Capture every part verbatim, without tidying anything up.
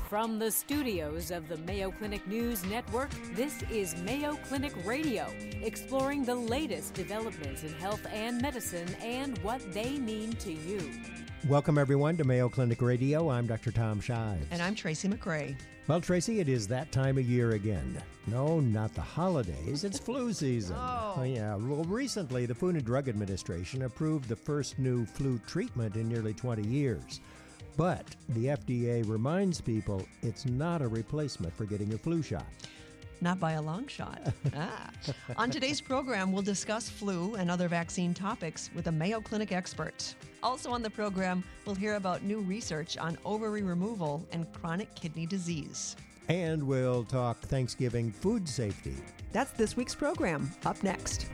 From the studios of the Mayo Clinic News Network, this is Mayo Clinic Radio, exploring the latest developments in health and medicine and what they mean to you. Welcome, everyone, to Mayo Clinic Radio. I'm Doctor Tom Shives. And I'm Tracy McRae. Well, Tracy, it is that time of year again. No, not the holidays. It's flu season. Oh. Oh, yeah. Well, recently, the Food and Drug Administration approved the first new flu treatment in nearly twenty years. But the F D A reminds people it's not a replacement for getting your flu shot. Not by a long shot. ah. On today's program, we'll discuss flu and other vaccine topics with a Mayo Clinic expert. Also on the program, we'll hear about new research on ovary removal and chronic kidney disease. And we'll talk Thanksgiving food safety. That's this week's program. Up next.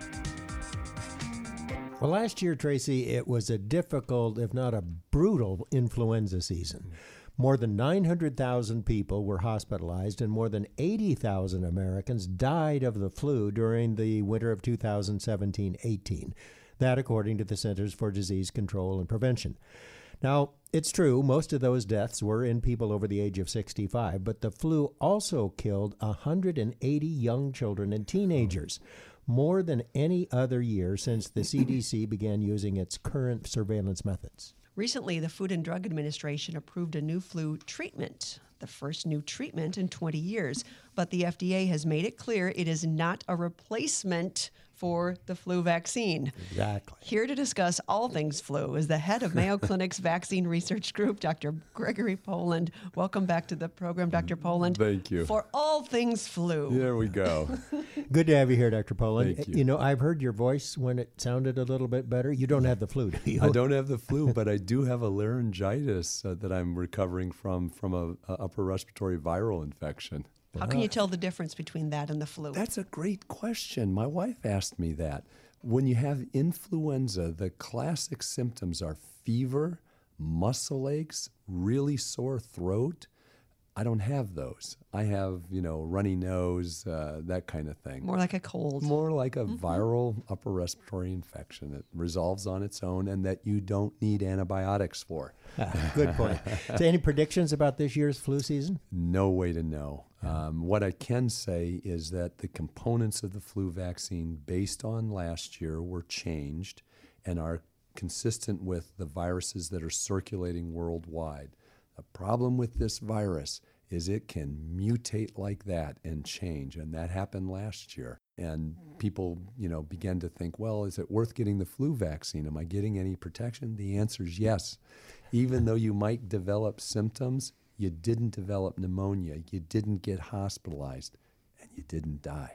Well, last year, Tracy, it was a difficult, if not a brutal, influenza season. More than nine hundred thousand people were hospitalized and more than eighty thousand Americans died of the flu during the winter of two thousand seventeen eighteen. That according to the Centers for Disease Control and Prevention. Now, it's true, most of those deaths were in people over the age of sixty-five, but the flu also killed one hundred eighty young children and teenagers, more than any other year since the C D C began using its current surveillance methods. Recently, the Food and Drug Administration approved a new flu treatment, the first new treatment in twenty years. But the F D A has made it clear it is not a replacement for the flu vaccine. Exactly. Here to discuss all things flu is the head of Mayo Clinic's Vaccine Research Group, Doctor Gregory Poland. Welcome back to the program, Doctor Poland. Thank you. For all things flu. There we go. Good to have you here, Doctor Poland. Thank you. You know, I've heard your voice when it sounded a little bit better. You don't have the flu, do you? I don't have the flu, but I do have a laryngitis uh, that I'm recovering from from a, a upper respiratory viral infection. How can you tell the difference between that and the flu? That's a great question. My wife asked me that. When you have influenza, the classic symptoms are fever, muscle aches, really sore throat. I don't have those. I have, you know, runny nose, uh, that kind of thing. More like a cold. More like a mm-hmm. viral upper respiratory infection that resolves on its own and that you don't need antibiotics for. Ah, good point. So any predictions about this year's flu season? No way to know. Um, what I can say is that the components of the flu vaccine based on last year were changed and are consistent with the viruses that are circulating worldwide. The problem with this virus is it can mutate like that and change, and that happened last year. And people, you know, began to think, well, is it worth getting the flu vaccine? Am I getting any protection? The answer is yes. Even though you might develop symptoms, you didn't develop pneumonia, you didn't get hospitalized, and you didn't die.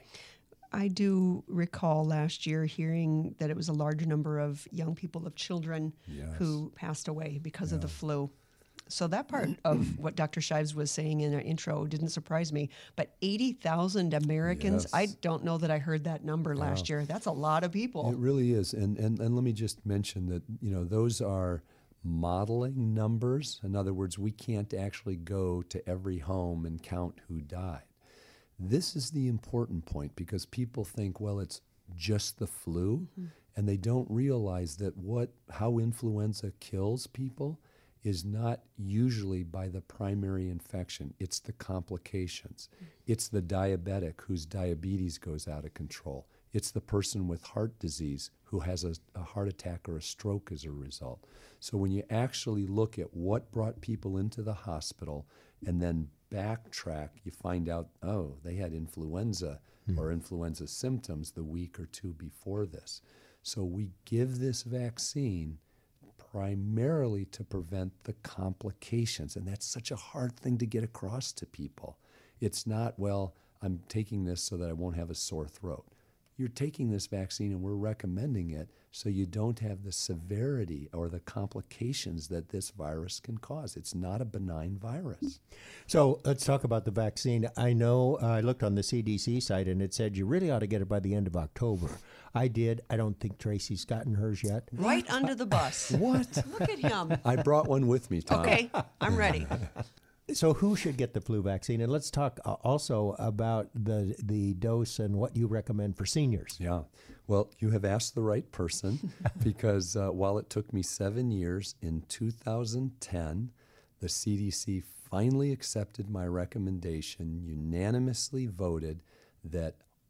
I do recall last year hearing that it was a large number of young people, of children, yes. who passed away because yeah. of the flu. So that part of what Doctor Shives was saying in our intro didn't surprise me. But eighty thousand Americans, yes. I don't know that I heard that number last wow. year. That's a lot of people. It really is. And, and and let me just mention that, you know, those are modeling numbers. In other words, we can't actually go to every home and count who died. This is the important point because people think, well, it's just the flu, mm-hmm. and they don't realize that what how influenza kills people is not usually by the primary infection. It's the complications. Mm-hmm. It's the diabetic whose diabetes goes out of control. It's the person with heart disease who has a, a heart attack or a stroke as a result. So when you actually look at what brought people into the hospital and then backtrack, you find out, oh, they had influenza mm. or influenza symptoms the week or two before this. So we give this vaccine primarily to prevent the complications, and that's such a hard thing to get across to people. It's not, well, I'm taking this so that I won't have a sore throat. You're taking this vaccine and we're recommending it so you don't have the severity or the complications that this virus can cause. It's not a benign virus. So let's talk about the vaccine. I know uh, I looked on the C D C site and it said you really ought to get it by the end of October. I did. I don't think Tracy's gotten hers yet. Right under the bus. What? Look at him. I brought one with me, Tom. Okay, I'm ready. So who should get the flu vaccine? And let's talk uh, also about the the dose and what you recommend for seniors. Yeah. Well, you have asked the right person because uh, while it took me seven years, in two thousand ten, the C D C finally accepted my recommendation, unanimously voted that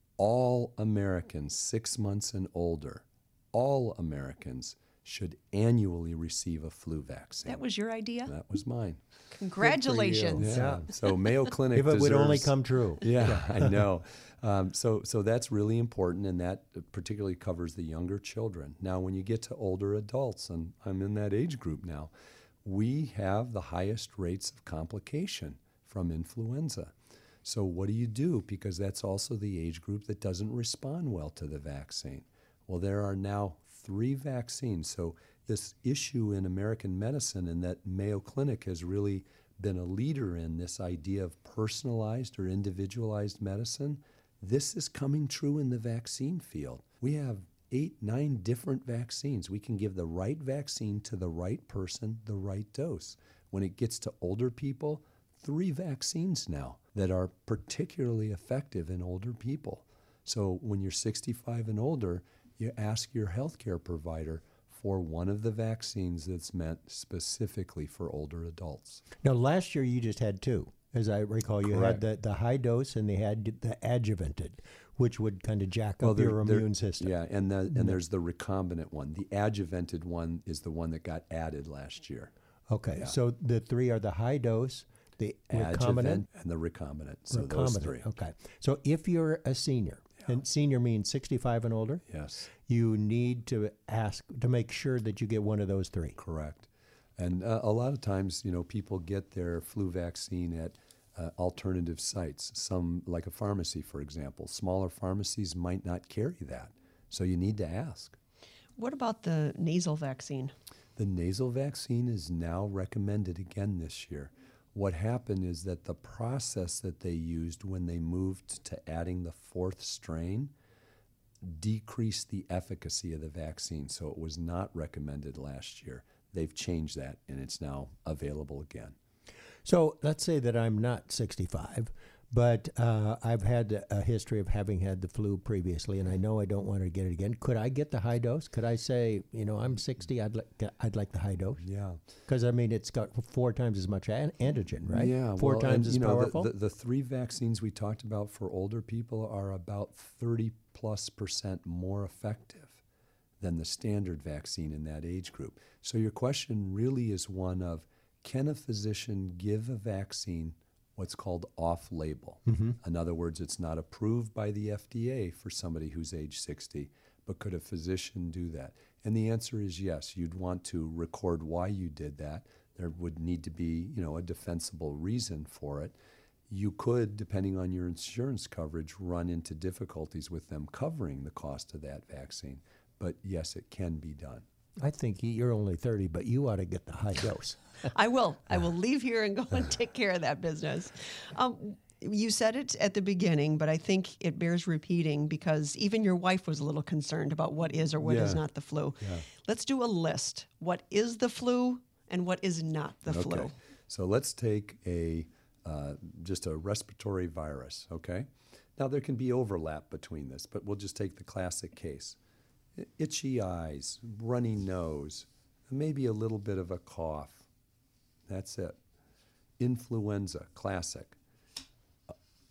all Americans six months and older, all Americans should annually receive a flu vaccine. That was your idea? That was mine. Congratulations. Yeah. So Mayo Clinic If it would deserves- only come true. Yeah, I know. Um, so, so that's really important, and that particularly covers the younger children. Now, when you get to older adults, and I'm in that age group now, we have the highest rates of complication from influenza. So what do you do? Because that's also the age group that doesn't respond well to the vaccine. Well, there are now three vaccines. So this issue in American medicine, and that Mayo Clinic has really been a leader in this idea of personalized or individualized medicine, this is coming true in the vaccine field. We have eight, nine different vaccines. We can give the right vaccine to the right person, the right dose. When it gets to older people, three vaccines now that are particularly effective in older people. So when you're sixty-five and older, you ask your healthcare provider for one of the vaccines that's meant specifically for older adults. Now, last year you just had two. As I recall, you Correct. had the, the high dose and they had the adjuvanted, which would kind of jack Well, up there- your there- immune system. Yeah, and the, and there's the recombinant one. The adjuvanted one is the one that got added last year. Okay, Yeah. so the three are the high dose, the recombinant, Adjuvant and the recombinant. So those recombinant. three. Okay, so if you're a senior, and senior means sixty-five and older, Yes, you need to ask to make sure that you get one of those three. correct. And uh, a lot of times, you know, people get their flu vaccine at uh, alternative sites. Some, like a pharmacy, for example. Smaller pharmacies might not carry that. So you need to ask. What about the nasal vaccine? The nasal vaccine is now recommended again this year. What happened is that the process that they used when they moved to adding the fourth strain decreased the efficacy of the vaccine, so it was not recommended last year. They've changed that, and it's now available again. So let's say that I'm not sixty-five, but uh, I've had a history of having had the flu previously, and I know I don't want to get it again. Could I get the high dose? Could I say, you know, I'm sixty, I'd like I'd like the high dose? Yeah. Because I mean, it's got four times as much an- antigen, right? Yeah, four well, times and, as you know, the- powerful. The, the three vaccines we talked about for older people are about thirty plus percent more effective than the standard vaccine in that age group. So your question really is one of, can a physician give a vaccine what's called off-label? Mm-hmm. In other words, it's not approved by the F D A for somebody who's age sixty, but could a physician do that? And the answer is yes. You'd want to record why you did that. There would need to be, you know, a defensible reason for it. You could, depending on your insurance coverage, run into difficulties with them covering the cost of that vaccine. But yes, it can be done. I think you're only thirty, but you ought to get the high dose. I will. I will leave here and go and take care of that business. Um, you said it at the beginning, but I think it bears repeating because even your wife was a little concerned about what is or what is Yeah. not the flu. Yeah. Let's do a list. What is the flu and what is not the flu? Okay. So let's take a uh, just a respiratory virus, okay? Now there can be overlap between this, but we'll just take the classic case. I- Itchy eyes, runny nose, maybe a little bit of a cough. That's it. Influenza, classic. Uh,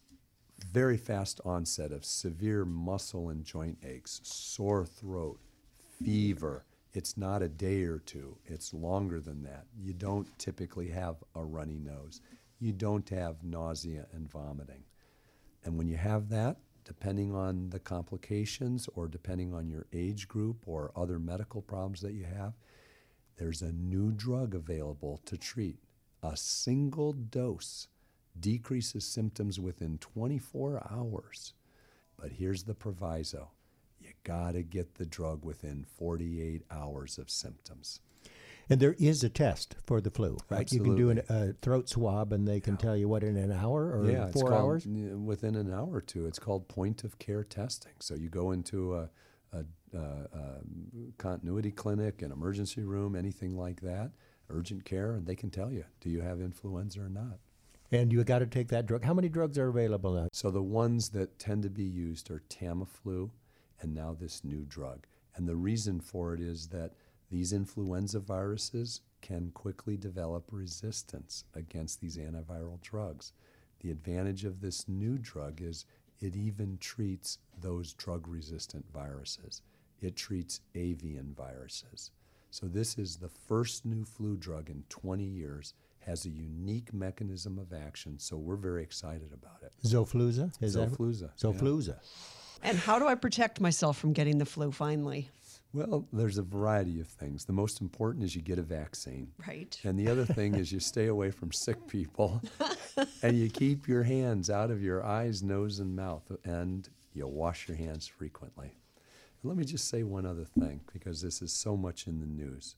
Very fast onset of severe muscle and joint aches, sore throat, fever. It's not a day or two. It's longer than that. You don't typically have a runny nose. You don't have nausea and vomiting. And when you have that, depending on the complications or depending on your age group or other medical problems that you have, there's a new drug available to treat. A single dose decreases symptoms within twenty-four hours. But here's the proviso. You gotta get the drug within forty-eight hours of symptoms. And there is a test for the flu, right? You can do an- a throat swab, and they can Yeah. tell you what in an hour or yeah, it's four called, hours. n- within an hour or two. It's called point of care testing. So you go into a, a, a, a continuity clinic, an emergency room, anything like that, urgent care, and they can tell you, do you have influenza or not? And you got to take that drug. How many drugs are available now? So the ones that tend to be used are Tamiflu and now this new drug. And the reason for it is that these influenza viruses can quickly develop resistance against these antiviral drugs. The advantage of this new drug is it even treats those drug-resistant viruses. It treats avian viruses. So this is the first new flu drug in twenty years, has a unique mechanism of action, so we're very excited about it. Zofluza? Is Zofluza. That? Zofluza. Yeah. And how do I protect myself from getting the flu finally? Well, there's a variety of things. The most important is you get a vaccine. Right. And the other thing is you stay away from sick people and you keep your hands out of your eyes, nose, and mouth, and you wash your hands frequently. And let me just say one other thing, because this is so much in the news.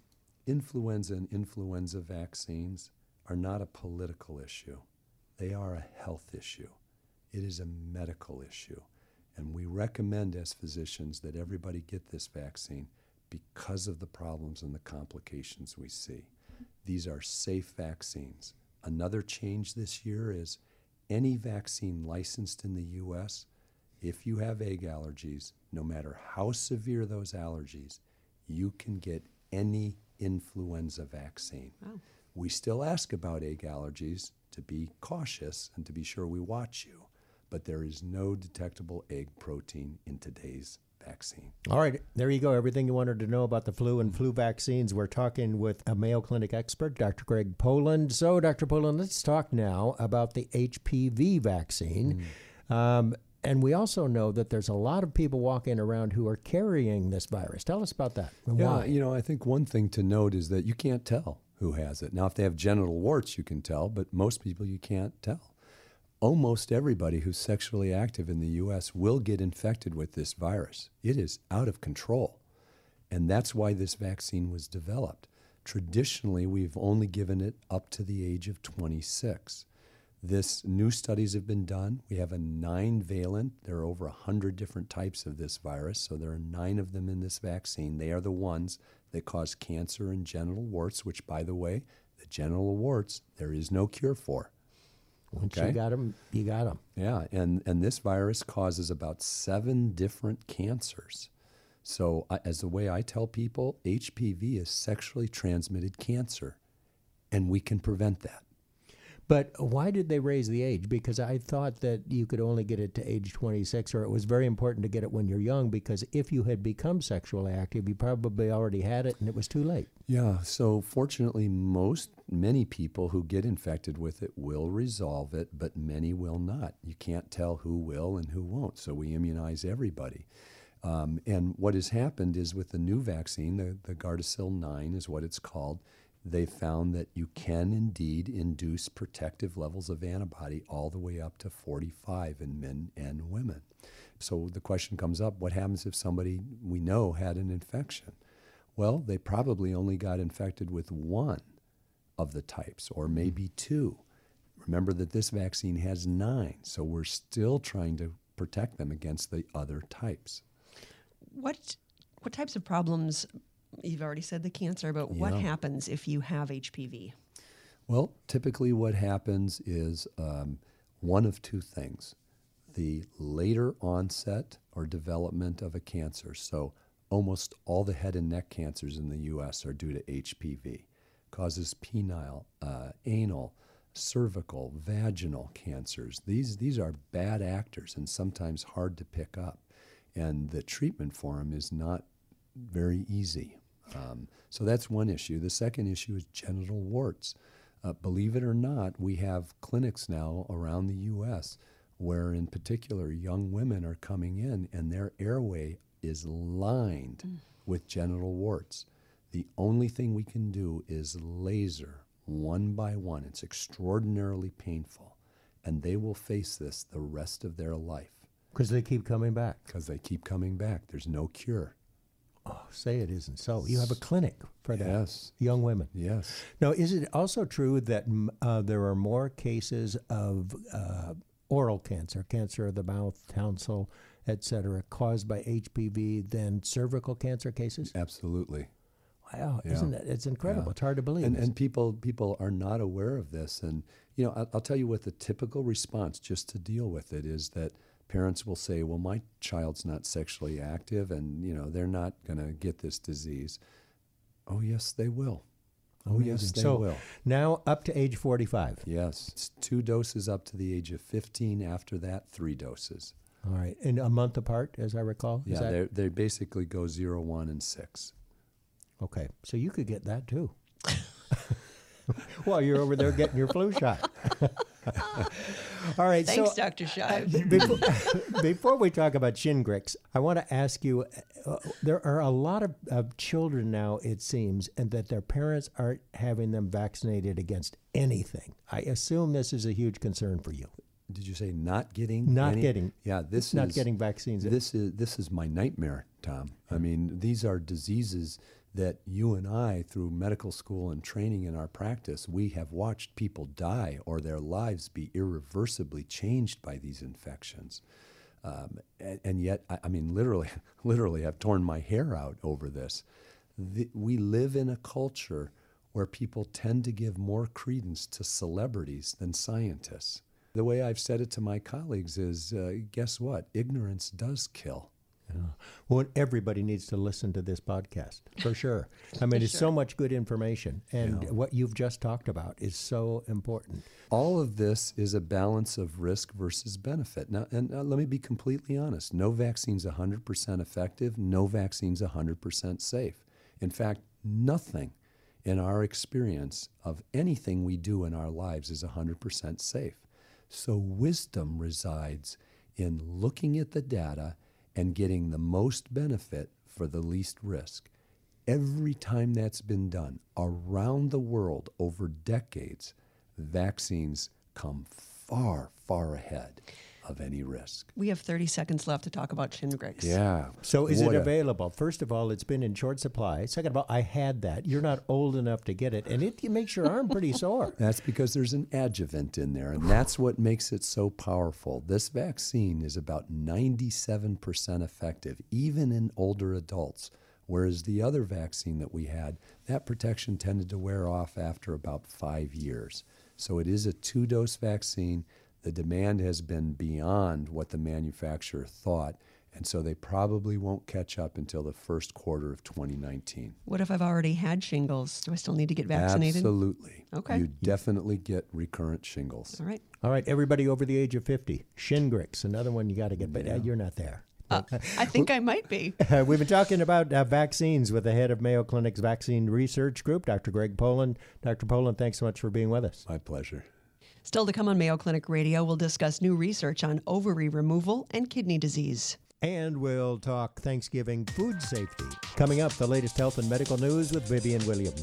Influenza and influenza vaccines are not a political issue. They are a health issue. It is a medical issue. And we recommend as physicians that everybody get this vaccine because of the problems and the complications we see. These are safe vaccines. Another change this year is any vaccine licensed in the U S, if you have egg allergies, no matter how severe those allergies, you can get any influenza vaccine. Wow. We still ask about egg allergies to be cautious and to be sure we watch you, but there is no detectable egg protein in today's vaccine. All right, there you go. Everything you wanted to know about the flu and flu vaccines. We're talking with a Mayo Clinic expert, Doctor Greg Poland. So, Doctor Poland, let's talk now about the H P V vaccine. Mm. Um, and we also know that there's a lot of people walking around who are carrying this virus. Tell us about that. And yeah, why? You know, I think one thing to note is that you can't tell who has it. Now, if they have genital warts, you can tell, but most people you can't tell. Almost everybody who's sexually active in the U S will get infected with this virus. It is out of control. And that's why this vaccine was developed. Traditionally, we've only given it up to the age of twenty-six. This new studies have been done. We have a nine-valent. There are over one hundred different types of this virus, so there are nine of them in this vaccine. They are the ones that cause cancer and genital warts, which, by the way, the genital warts, there is no cure for. Once Okay. you got them, you got them. Yeah, and, and this virus causes about seven different cancers. So uh, as the way I tell people, H P V is sexually transmitted cancer, and we can prevent that. But why did they raise the age? Because I thought that you could only get it to age twenty-six, or it was very important to get it when you're young, because if you had become sexually active, you probably already had it and it was too late. Yeah, so fortunately, most, many people who get infected with it will resolve it, but many will not. You can't tell who will and who won't, so we immunize everybody. Um, and what has happened is with the new vaccine, the, the Gardasil nine is what it's called, they found that you can indeed induce protective levels of antibody all the way up to forty-five in men and women. So the question comes up, what happens if somebody we know had an infection? Well, they probably only got infected with one of the types, or maybe two. Remember that this vaccine has nine, so we're still trying to protect them against the other types. What what types of problems, you've already said the cancer, but what Yeah. happens if you have H P V? Well, typically what happens is um, one of two things. The later onset or development of a cancer. So almost all the head and neck cancers in the U S are due to H P V. Causes penile, uh, anal, cervical, vaginal cancers. These, these are bad actors and sometimes hard to pick up. And the treatment for them is not very easy. Um, so that's one issue. The second issue is genital warts. Uh, believe it or not, we have clinics now around the U S where in particular young women are coming in and their airway is lined mm. with genital warts. The only thing we can do is laser one by one. It's extraordinarily painful, and they will face this the rest of their life. Because they keep coming back. Because they keep coming back. There's no cure. Oh, say it isn't so. You have a clinic for that. Yes. Young women. Yes. Now, is it also true that uh, there are more cases of uh, oral cancer, cancer of the mouth, tonsil, et cetera, caused by H P V than cervical cancer cases? Absolutely. Wow, Yeah. isn't it? It's incredible. Yeah. It's hard to believe. And, and people people are not aware of this. And, you know, I'll, I'll tell you what the typical response just to deal with it is that parents will say, well, my child's not sexually active and, you know, they're not going to get this disease. Oh, yes, they will. Oh, yes, they so will. Now up to age forty-five. Yes, it's two doses up to the age of fifteen. After that, three doses. All right. And a month apart, as I recall? Is Yeah, that- they they basically go zero, one, and six. Okay. So you could get that too. While you're over there getting your flu shot. All right. Thanks, so, Doctor Shives. Before, before we talk about Shingrix, I want to ask you, uh, there are a lot of, of children now, it seems, and that their parents aren't having them vaccinated against anything. I assume this is a huge concern for you. Did you say not getting? Not any? getting. Yeah, this Not is getting vaccines. This is this is my nightmare, Tom. I mean, these are diseases that you and I, through medical school and training in our practice, we have watched people die or their lives be irreversibly changed by these infections. Um, and, and yet, I, I mean, literally, literally, I've torn my hair out over this. The, we live in a culture where people tend to give more credence to celebrities than scientists. The way I've said it to my colleagues is, uh, guess what? Ignorance does kill. Yeah. Well, everybody needs to listen to this podcast, for sure. I mean, it's sure. so much good information, and Yeah. what you've just talked about is so important. All of this is a balance of risk versus benefit. Now, and uh, let me be completely honest. No vaccine's one hundred percent effective. No vaccine's one hundred percent safe. In fact, nothing in our experience of anything we do in our lives is one hundred percent safe. So wisdom resides in looking at the data and getting the most benefit for the least risk. Every time that's been done around the world over decades, vaccines come far, far ahead of any risk. We have thirty seconds left to talk about Shingrix. Yeah. So is What it a- available? First of all, it's been in short supply. Second of all, I had that. You're not old enough to get it, and it, it makes your arm pretty sore. That's because there's an adjuvant in there, and that's what makes it so powerful. This vaccine is about ninety-seven percent effective, even in older adults, whereas the other vaccine that we had, that protection tended to wear off after about five years. So it is a two-dose vaccine. The demand has been beyond what the manufacturer thought, and so they probably won't catch up until the first quarter of twenty nineteen. What if I've already had shingles? Do I still need to get vaccinated? Absolutely. Okay. You definitely get recurrent shingles. All right. All right, everybody over the age of fifty. Shingrix, another one you got to get, but uh, you're not there. Uh, I think I might be. Uh, we've been talking about uh, vaccines with the head of Mayo Clinic's Vaccine Research Group, Doctor Greg Poland. Doctor Poland, thanks so much for being with us. My pleasure. Still to come on Mayo Clinic Radio, we'll discuss new research on ovary removal and kidney disease. And we'll talk Thanksgiving food safety. Coming up, the latest health and medical news with Vivian Williams.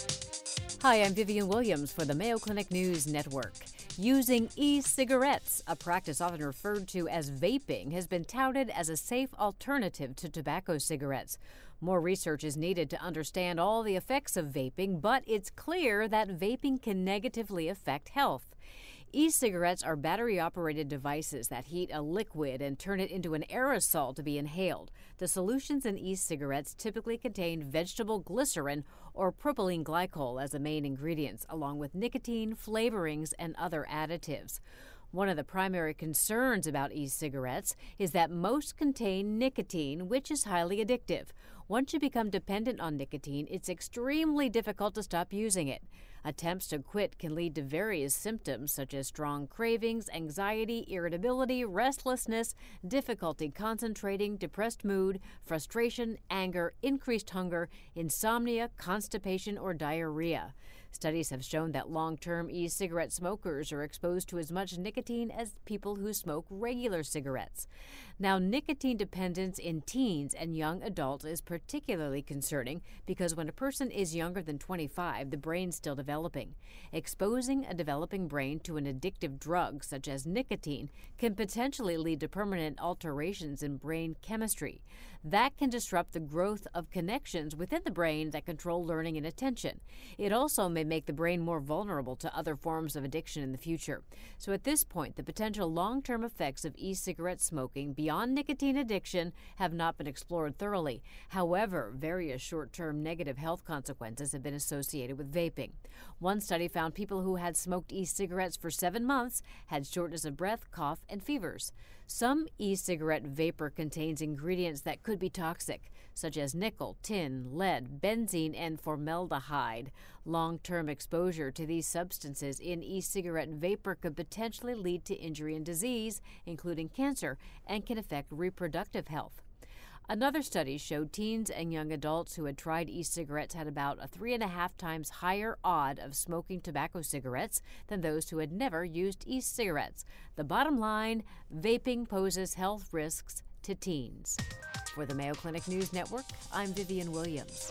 Hi, I'm Vivian Williams for the Mayo Clinic News Network. Using e-cigarettes, a practice often referred to as vaping, has been touted as a safe alternative to tobacco cigarettes. More research is needed to understand all the effects of vaping, but it's clear that vaping can negatively affect health. E-cigarettes are battery-operated devices that heat a liquid and turn it into an aerosol to be inhaled. The solutions in e-cigarettes typically contain vegetable glycerin or propylene glycol as the main ingredients, along with nicotine, flavorings, and other additives. One of the primary concerns about e-cigarettes is that most contain nicotine, which is highly addictive. Once you become dependent on nicotine, it's extremely difficult to stop using it. Attempts to quit can lead to various symptoms such as strong cravings, anxiety, irritability, restlessness, difficulty concentrating, depressed mood, frustration, anger, increased hunger, insomnia, constipation, or diarrhea. Studies have shown that long-term e-cigarette smokers are exposed to as much nicotine as people who smoke regular cigarettes. Now, nicotine dependence in teens and young adults is particularly concerning because when a person is younger than twenty-five, the brain's still developing. Exposing a developing brain to an addictive drug such as nicotine can potentially lead to permanent alterations in brain chemistry. That can disrupt the growth of connections within the brain that control learning and attention. It also may make the brain more vulnerable to other forms of addiction in the future. So at this point, the potential long-term effects of e-cigarette smoking beyond nicotine addiction have not been explored thoroughly. However, various short-term negative health consequences have been associated with vaping. One study found people who had smoked e-cigarettes for seven months had shortness of breath, cough, and fevers. Some e-cigarette vapor contains ingredients that could be toxic. such as nickel, tin, lead, benzene, and formaldehyde. Long-term exposure to these substances in e-cigarette vapor could potentially lead to injury and disease, including cancer, and can affect reproductive health. Another study showed teens and young adults who had tried e-cigarettes had about a three and a half times higher odd of smoking tobacco cigarettes than those who had never used e-cigarettes. The bottom line, vaping poses health risks to teens. For the Mayo Clinic News Network, I'm Vivian Williams.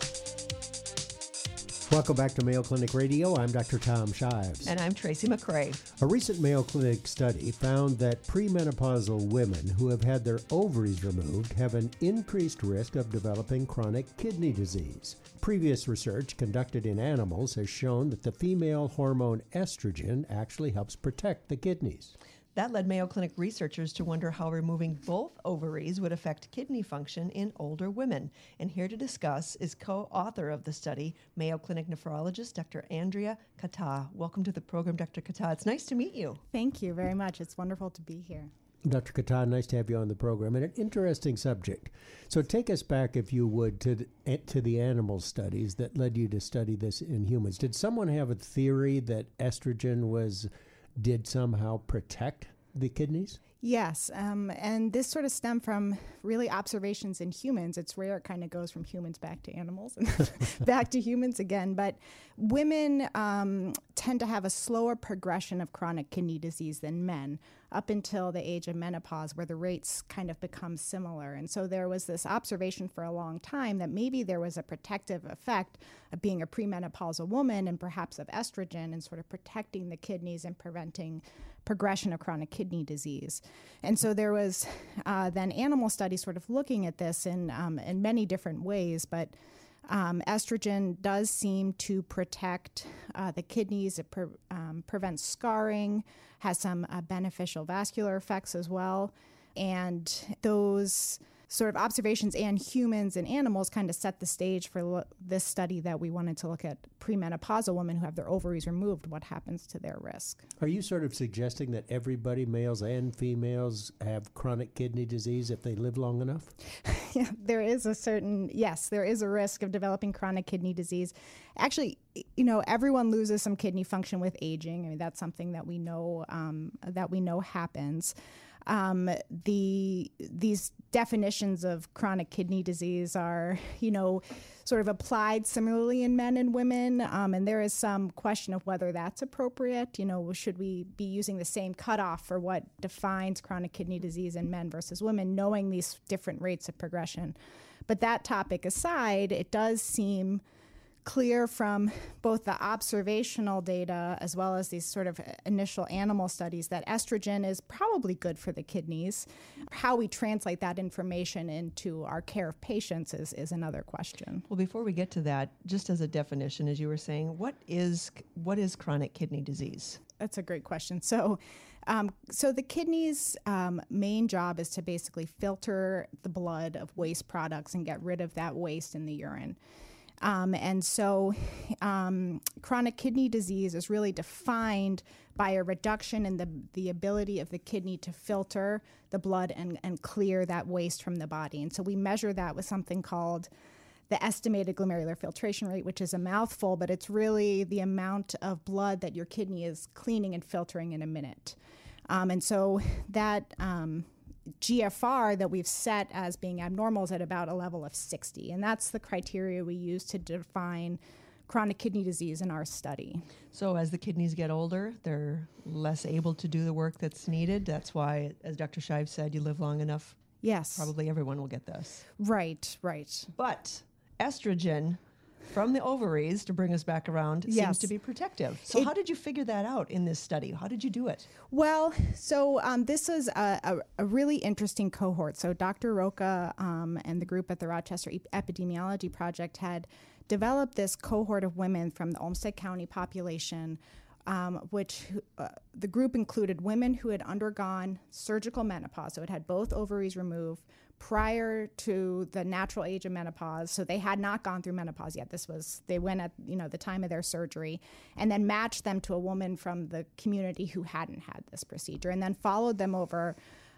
Welcome back to Mayo Clinic Radio. I'm Doctor Tom Shives. And I'm Tracy McCray. A recent Mayo Clinic study found that premenopausal women who have had their ovaries removed have an increased risk of developing chronic kidney disease. Previous research conducted in animals has shown that the female hormone estrogen actually helps protect the kidneys. That led Mayo Clinic researchers to wonder how removing both ovaries would affect kidney function in older women. And here to discuss is co-author of the study, Mayo Clinic nephrologist Doctor Andrea Kata. Welcome to the program, Doctor Kata. It's nice to meet you. Thank you very much. It's wonderful to be here. Doctor Kata, nice to have you on the program, and an interesting subject. So take us back, if you would, to the, to the animal studies that led you to study this in humans. Did someone have a theory that estrogen was did somehow protect the kidneys? Yes, um, and this sort of stemmed from really observations in humans. It's rare it kind of goes from humans back to animals and back to humans again. But women um, tend to have a slower progression of chronic kidney disease than men up until the age of menopause, where the rates kind of become similar. And so there was this observation for a long time that maybe there was a protective effect of being a premenopausal woman and perhaps of estrogen and sort of protecting the kidneys and preventing progression of chronic kidney disease. And so there was uh, then animal studies sort of looking at this in, um, in many different ways, but um, estrogen does seem to protect uh, the kidneys. It pre- um, prevents scarring, has some uh, beneficial vascular effects as well. And those sort of observations and humans and animals kind of set the stage for lo- this study that we wanted to look at premenopausal women who have their ovaries removed, what happens to their risk. Are you sort of suggesting that everybody, males and females, have chronic kidney disease if they live long enough? Yeah, there is a certain, yes, there is a risk of developing chronic kidney disease. Actually, you know, everyone loses some kidney function with aging. I mean, that's something that we know um, that we know happens. Um, the these definitions of chronic kidney disease are, you know, sort of applied similarly in men and women, um, and there is some question of whether that's appropriate. You know, should we be using the same cutoff for what defines chronic kidney disease in men versus women, knowing these different rates of progression? But that topic aside, it does seem clear from both the observational data as well as these sort of initial animal studies that estrogen is probably good for the kidneys. How we translate that information into our care of patients is, is another question. Well, before we get to that, just as a definition, as you were saying, what is what is chronic kidney disease? That's a great question. So, um, so the kidney's um, main job is to basically filter the blood of waste products and get rid of that waste in the urine. Um, and so um, chronic kidney disease is really defined by a reduction in the, the ability of the kidney to filter the blood and, and clear that waste from the body. And so we measure that with something called the estimated glomerular filtration rate, which is a mouthful, but it's really the amount of blood that your kidney is cleaning and filtering in a minute. Um, and so that um, G F R that we've set as being abnormal is at about a level of sixty. And that's the criteria we use to define chronic kidney disease in our study. So as the kidneys get older, they're less able to do the work that's needed. That's why, as Doctor Shives said, you live long enough. Yes. Probably everyone will get this. Right, right. But estrogen from the ovaries, to bring us back around, yes. seems to be protective. So it, how did you figure that out in this study? How did you do it? Well, so um, this is a, a, a really interesting cohort. So Doctor Roca um, and the group at the Rochester Epidemiology Project had developed this cohort of women from the Olmsted County population, um, which uh, the group included women who had undergone surgical menopause, so it had both ovaries removed prior to the natural age of menopause. So they had not gone through menopause yet. This was, they went at, you know, the time of their surgery, and then matched them to a woman from the community who hadn't had this procedure, and then followed them over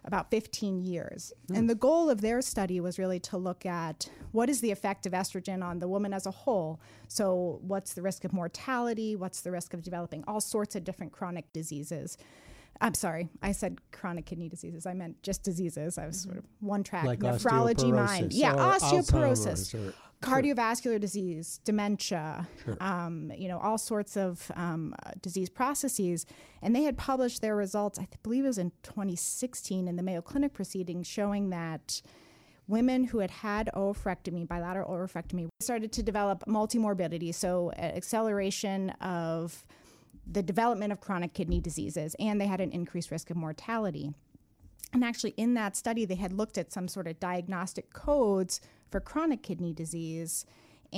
about fifteen years. Mm. And the goal of their study was really to look at what is the effect of estrogen on the woman as a whole. So what's the risk of mortality? What's the risk of developing all sorts of different chronic diseases? I'm sorry, I said chronic kidney diseases. I meant just diseases. I was mm-hmm. sort of one track, like nephrology mind. Yeah, osteoporosis, or, cardiovascular sure. disease, dementia, sure. um, you know, all sorts of um, uh, disease processes. And they had published their results, I th- believe it was in twenty sixteen in the Mayo Clinic proceedings, showing that women who had had oophorectomy, bilateral oophorectomy, started to develop multimorbidity, so uh, acceleration of the development of chronic kidney diseases, and they had an increased risk of mortality. And actually in that study, they had looked at some sort of diagnostic codes for chronic kidney disease,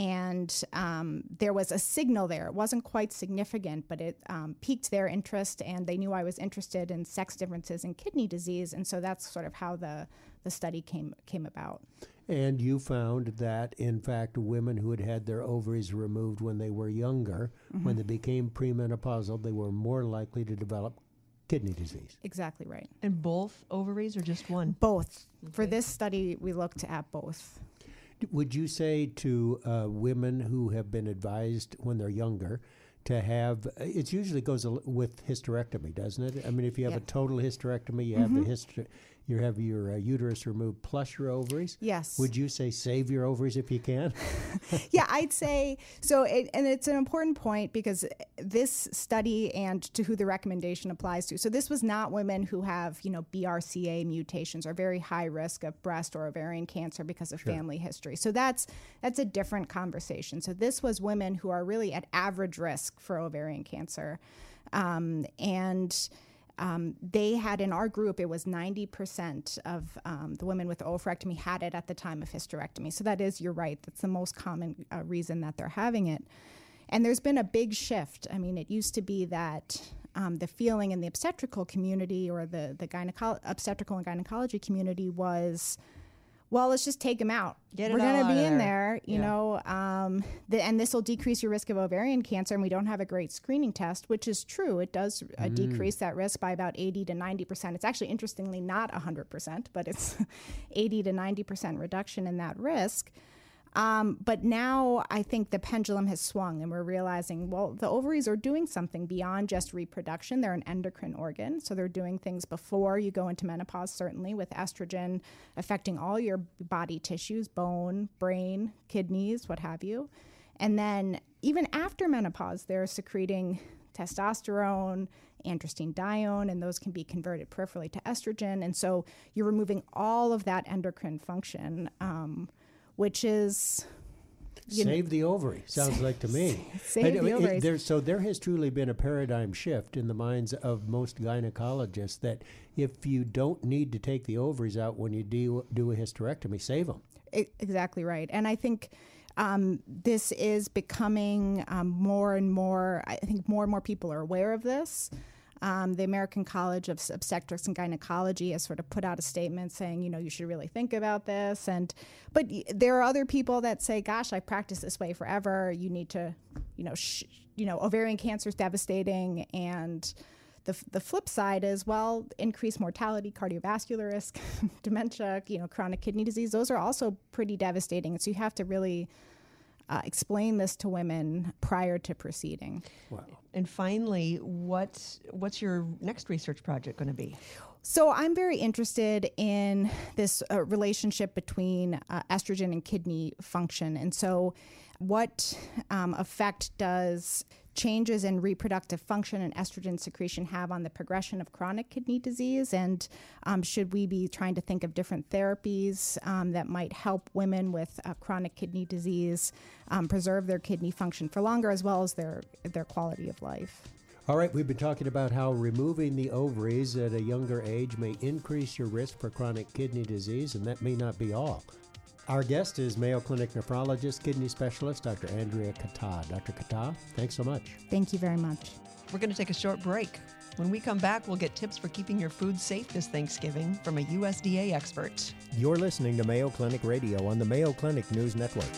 and um, there was a signal there. It wasn't quite significant, but it um, piqued their interest, and they knew I was interested in sex differences in kidney disease, and so that's sort of how the, the study came came about. And you found that, in fact, women who had had their ovaries removed when they were younger, mm-hmm. when they became premenopausal, they were more likely to develop kidney disease. Exactly right. And both ovaries or just one? Both. Okay. For this study, we looked at both. Would you say to uh, women who have been advised when they're younger to have, it usually goes al- with hysterectomy, doesn't it? I mean, if you have yeah. a total hysterectomy, you mm-hmm. have the hyster- you have your uh, uterus removed plus your ovaries. Yes. Would you say save your ovaries if you can? Yeah, I'd say so. It, and it's an important point because this study and to who the recommendation applies to. So this was not women who have, you know, B R C A mutations or very high risk of breast or ovarian cancer because of sure. family history. So that's that's a different conversation. So this was women who are really at average risk for ovarian cancer, um, and. Um, they had in our group, it was ninety percent of um, the women with oophorectomy had it at the time of hysterectomy. So that is, you're right, that's the most common uh, reason that they're having it. And there's been a big shift. I mean, it used to be that um, the feeling in the obstetrical community or the, the gyneco- obstetrical and gynecology community was, well, let's just take them out. Get it We're going to be in there, there, you yeah. know, um, the, and this will decrease your risk of ovarian cancer. And we don't have a great screening test, which is true. It does uh, mm. decrease that risk by about eighty to ninety percent. It's actually, interestingly, not one hundred percent, but it's eighty to ninety percent reduction in that risk. Um, but now I think the pendulum has swung and we're realizing, well, the ovaries are doing something beyond just reproduction. They're an endocrine organ. So they're doing things before you go into menopause, certainly with estrogen affecting all your body tissues, bone, brain, kidneys, what have you. And then even after menopause, they're secreting testosterone, androstenedione, and those can be converted peripherally to estrogen. And so you're removing all of that endocrine function, um, which is... Save know, the ovary, sounds like to me. Save I, the it, ovaries. There, so there has truly been a paradigm shift in the minds of most gynecologists that if you don't need to take the ovaries out when you do, do a hysterectomy, save them. It, exactly right. And I think um, this is becoming um, more and more, I think more and more people are aware of this. Um, the American College of Obstetrics and Gynecology has sort of put out a statement saying, you know, you should really think about this. And but there are other people that say, gosh, I practiced this way forever. You need to, you know, sh- you know, ovarian cancer is devastating. And the the flip side is, well, increased mortality, cardiovascular risk, dementia, you know, chronic kidney disease. Those are also pretty devastating. And so you have to really Uh, explain this to women prior to proceeding. Wow. And finally, what's what's your next research project going to be? So I'm very interested in this uh, relationship between uh, estrogen and kidney function. And so what um, effect does changes in reproductive function and estrogen secretion have on the progression of chronic kidney disease? And um, should we be trying to think of different therapies um, that might help women with uh, chronic kidney disease um, preserve their kidney function for longer, as well as their, their quality of life? All right, we've been talking about how removing the ovaries at a younger age may increase your risk for chronic kidney disease, and that may not be all. Our guest is Mayo Clinic nephrologist, kidney specialist, Doctor Andrea Kata. Doctor Kata, thanks so much. Thank you very much. We're going to take a short break. When we come back, we'll get tips for keeping your food safe this Thanksgiving from a U S D A expert. You're listening to Mayo Clinic Radio on the Mayo Clinic News Network.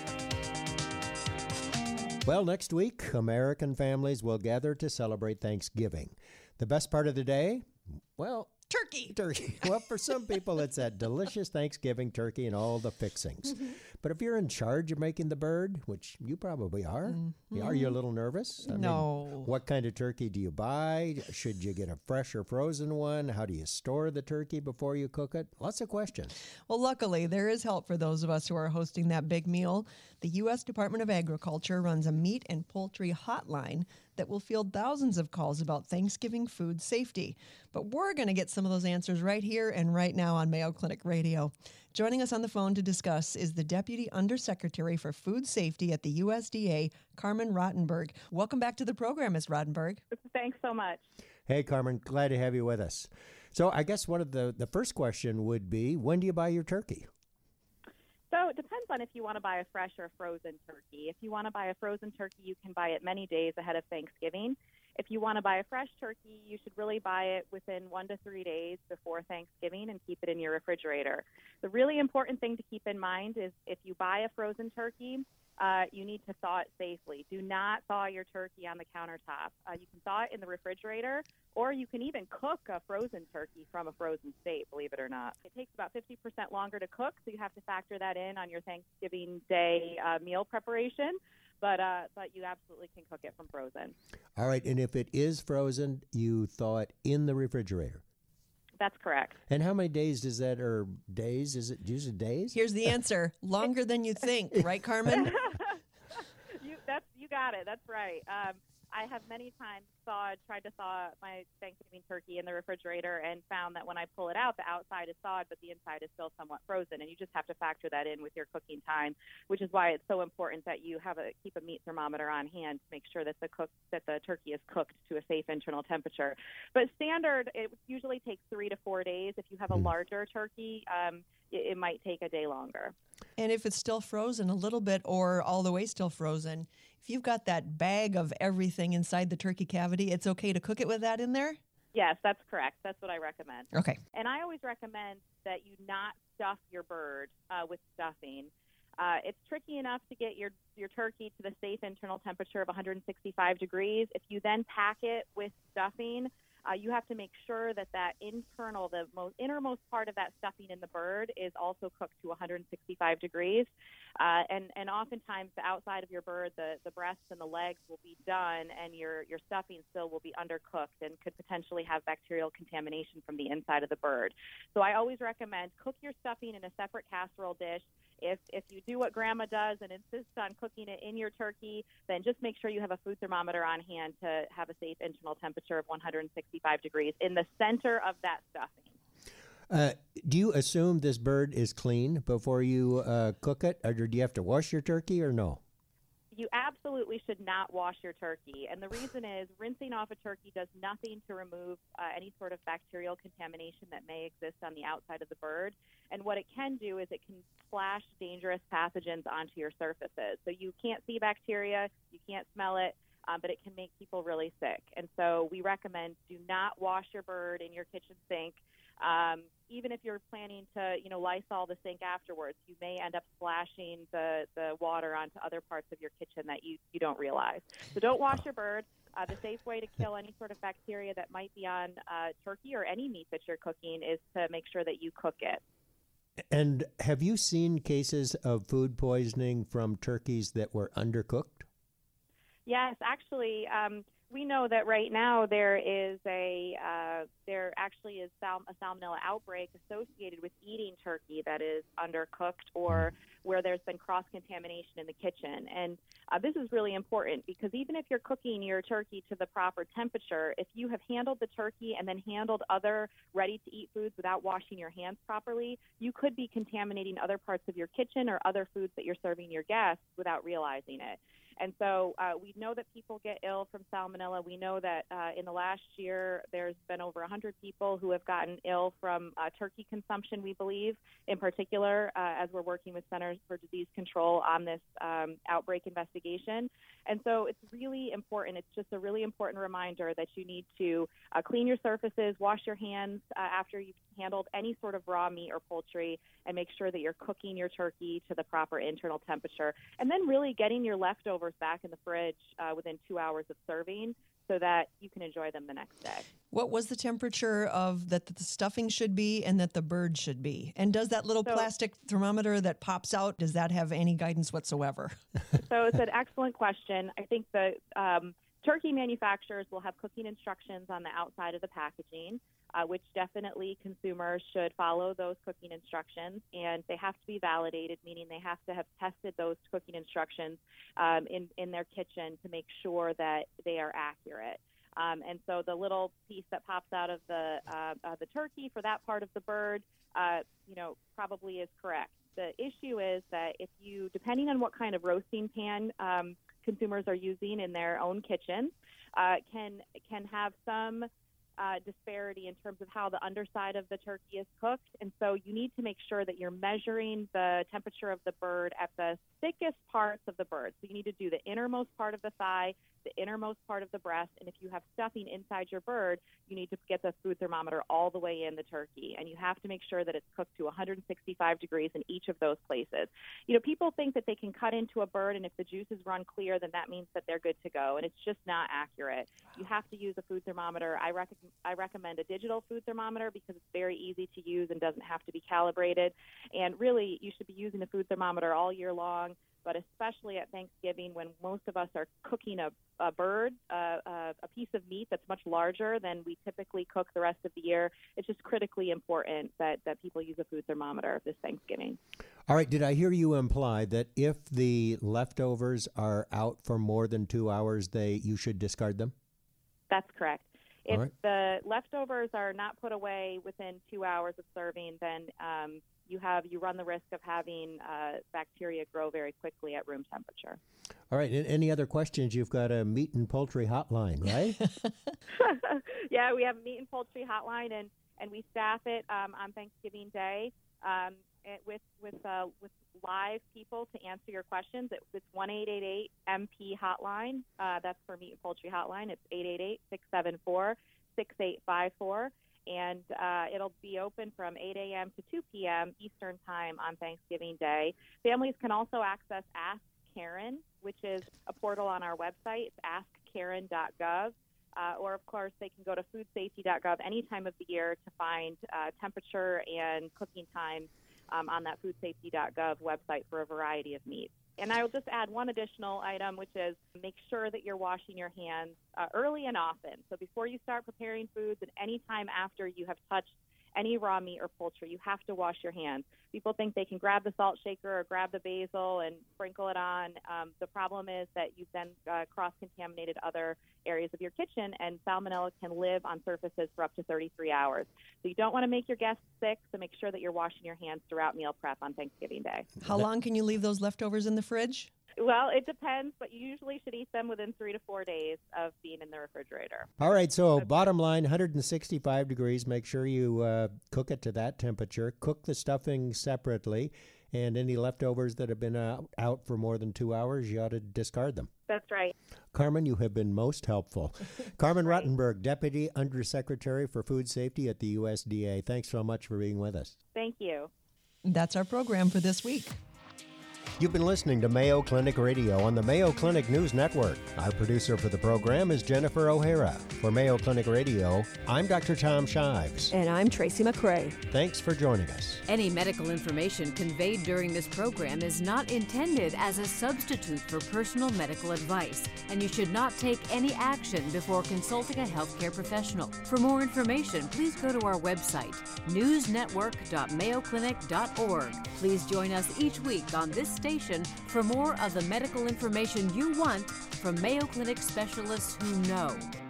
Well, next week, American families will gather to celebrate Thanksgiving. The best part of the day? Well, turkey. Turkey. Well, for some people, it's that delicious Thanksgiving turkey and all the fixings. But if you're in charge of making the bird, which you probably are, mm-hmm. are you a little nervous? I no. mean, what kind of turkey do you buy? Should you get a fresh or frozen one? How do you store the turkey before you cook it? Lots of questions. Well, luckily, there is help for those of us who are hosting that big meal. The U S Department of Agriculture runs a meat and poultry hotline that will field thousands of calls about Thanksgiving food safety. But we're going to get some of those answers right here and right now on Mayo Clinic Radio. Joining us on the phone to discuss is the Deputy Undersecretary for Food Safety at the U S D A, Carmen Rottenberg. Welcome back to the program, Miz Rottenberg. Thanks so much. Hey, Carmen, glad to have you with us. So I guess one of the, the first question would be, when do you buy your turkey? So it depends on if you want to buy a fresh or a frozen turkey. If you want to buy a frozen turkey, you can buy it many days ahead of Thanksgiving. If you want to buy a fresh turkey, you should really buy it within one to three days before Thanksgiving and keep it in your refrigerator. The really important thing to keep in mind is if you buy a frozen turkey, uh, you need to thaw it safely. Do not thaw your turkey on the countertop. Uh, you can thaw it in the refrigerator, or you can even cook a frozen turkey from a frozen state, believe it or not. It takes about fifty percent longer to cook, so you have to factor that in on your Thanksgiving Day uh, meal preparation. But uh, but you absolutely can cook it from frozen. All right, and if it is frozen, you thaw it in the refrigerator. That's correct. And how many days does that, or days, is it usually days? Here's the answer. Longer than you think, right, Carmen? you, that's, you got it. That's right. Um, I have many times thawed, tried to thaw my Thanksgiving turkey in the refrigerator and found that when I pull it out, the outside is thawed, but the inside is still somewhat frozen. And you just have to factor that in with your cooking time, which is why it's so important that you have a keep a meat thermometer on hand to make sure that the cook that the turkey is cooked to a safe internal temperature. But standard, it usually takes three to four days. If you have a larger turkey, um, it, it might take a day longer. And if it's still frozen a little bit or all the way still frozen, if you've got that bag of everything inside the turkey cavity, it's okay to cook it with that in there? Yes, that's correct. That's what I recommend. Okay. And I always recommend that you not stuff your bird uh, with stuffing. Uh, it's tricky enough to get your, your turkey to the safe internal temperature of one hundred sixty-five degrees. If you then pack it with stuffing, Uh, you have to make sure that that internal, the most innermost part of that stuffing in the bird is also cooked to one hundred sixty-five degrees. Uh, and, and oftentimes the outside of your bird, the, the breasts and the legs will be done, and your, your stuffing still will be undercooked and could potentially have bacterial contamination from the inside of the bird. So I always recommend cook your stuffing in a separate casserole dish. If if you do what Grandma does and insists on cooking it in your turkey, then just make sure you have a food thermometer on hand to have a safe internal temperature of one hundred sixty-five degrees in the center of that stuffing. Uh, do you assume this bird is clean before you uh, cook it, or do you have to wash your turkey, or no? You absolutely should not wash your turkey. And the reason is rinsing off a turkey does nothing to remove uh, any sort of bacterial contamination that may exist on the outside of the bird. And what it can do is it can splash dangerous pathogens onto your surfaces. So you can't see bacteria, you can't smell it, um, but it can make people really sick. And so we recommend do not wash your bird in your kitchen sink. Um, even if you're planning to, you know, Lysol the sink afterwards, you may end up splashing the, the water onto other parts of your kitchen that you, you don't realize. So don't wash your bird. Uh, the safe way to kill any sort of bacteria that might be on uh, turkey or any meat that you're cooking is to make sure that you cook it. And have you seen cases of food poisoning from turkeys that were undercooked? Yes, actually, um, we know that right now there is a uh, there actually is sal- a salmonella outbreak associated with eating turkey that is undercooked or where there's been cross-contamination in the kitchen. And uh, this is really important because even if you're cooking your turkey to the proper temperature, if you have handled the turkey and then handled other ready-to-eat foods without washing your hands properly, you could be contaminating other parts of your kitchen or other foods that you're serving your guests without realizing it. And so uh, we know that people get ill from salmonella. We know that uh, in the last year, there's been over one hundred people who have gotten ill from uh, turkey consumption, we believe, in particular, uh, as we're working with Centers for Disease Control on this um, outbreak investigation. And so it's really important. It's just a really important reminder that you need to uh, clean your surfaces, wash your hands uh, after you've handled any sort of raw meat or poultry, and make sure that you're cooking your turkey to the proper internal temperature. And then really getting your leftovers back in the fridge uh, within two hours of serving so that you can enjoy them the next day. What was the temperature of that the stuffing should be and that the bird should be? And does that little So- plastic thermometer that pops out, does that have any guidance whatsoever? So it's an excellent question. I think the um, turkey manufacturers will have cooking instructions on the outside of the packaging, uh, which definitely consumers should follow those cooking instructions, and they have to be validated, meaning they have to have tested those cooking instructions um, in, in their kitchen to make sure that they are accurate. Um, and so the little piece that pops out of the uh, uh, the turkey for that part of the bird, uh, you know, probably is correct. The issue is that if you, depending on what kind of roasting pan um, consumers are using in their own kitchen, uh, can can have some uh, disparity in terms of how the underside of the turkey is cooked. And so you need to make sure that you're measuring the temperature of the bird at the thickest parts of the bird. So you need to do the innermost part of the thigh, the innermost part of the breast, and if you have stuffing inside your bird, you need to get the food thermometer all the way in the turkey, and you have to make sure that it's cooked to one hundred sixty-five degrees in each of those places. You know, people think that they can cut into a bird, and if the juices run clear, then that means that they're good to go, and it's just not accurate. You have to use a food thermometer. I, rec- I recommend a digital food thermometer because it's very easy to use and doesn't have to be calibrated, and really, you should be using a food thermometer all year long, but especially at Thanksgiving when most of us are cooking a, a bird, uh, uh, a piece of meat that's much larger than we typically cook the rest of the year. It's just critically important that, that people use a food thermometer this Thanksgiving. All right, did I hear you imply that if the leftovers are out for more than two hours, they you should discard them? That's correct. If All right. the leftovers are not put away within two hours of serving, then um, you have you run the risk of having uh, bacteria grow very quickly at room temperature. All right, and any other questions? You've got a meat and poultry hotline, right? Yeah, we have a meat and poultry hotline, and, and we staff it um, on Thanksgiving Day um, it, with with uh, with live people to answer your questions. It, it's one eight eight eight M P hotline. Uh, that's for meat and poultry hotline. It's eight eight eight, six seven four, six eight five four. And uh, it'll be open from eight a.m. to two p.m. Eastern Time on Thanksgiving Day. Families can also access Ask Karen, which is a portal on our website. It's ask karen dot gov. Uh, or, of course, they can go to food safety dot gov any time of the year to find uh, temperature and cooking times um, on that food safety dot gov website for a variety of meats. And I will just add one additional item, which is make sure that you're washing your hands uh, early and often. So before you start preparing foods and any time after you have touched any raw meat or poultry, you have to wash your hands. People think they can grab the salt shaker or grab the basil and sprinkle it on. Um, the problem is that you've then uh, cross-contaminated other areas of your kitchen, and salmonella can live on surfaces for up to thirty-three hours. So you don't want to make your guests sick, so make sure that you're washing your hands throughout meal prep on Thanksgiving Day. How long can you leave those leftovers in the fridge? Well, it depends, but you usually should eat them within three to four days of being in the refrigerator. All right, so bottom line, one hundred sixty-five degrees. Make sure you uh, cook it to that temperature. Cook the stuffing separately, and any leftovers that have been uh, out for more than two hours, you ought to discard them. That's right. Carmen, you have been most helpful. Carmen Rottenberg, Deputy Undersecretary for Food Safety at the U S D A. Thanks so much for being with us. Thank you. That's our program for this week. You've been listening to Mayo Clinic Radio on the Mayo Clinic News Network. Our producer for the program is Jennifer O'Hara. For Mayo Clinic Radio, I'm Doctor Tom Shives. And I'm Tracy McCray. Thanks for joining us. Any medical information conveyed during this program is not intended as a substitute for personal medical advice, and you should not take any action before consulting a healthcare professional. For more information, please go to our website, news network dot mayo clinic dot org. Please join us each week on this station for more of the medical information you want from Mayo Clinic specialists who know.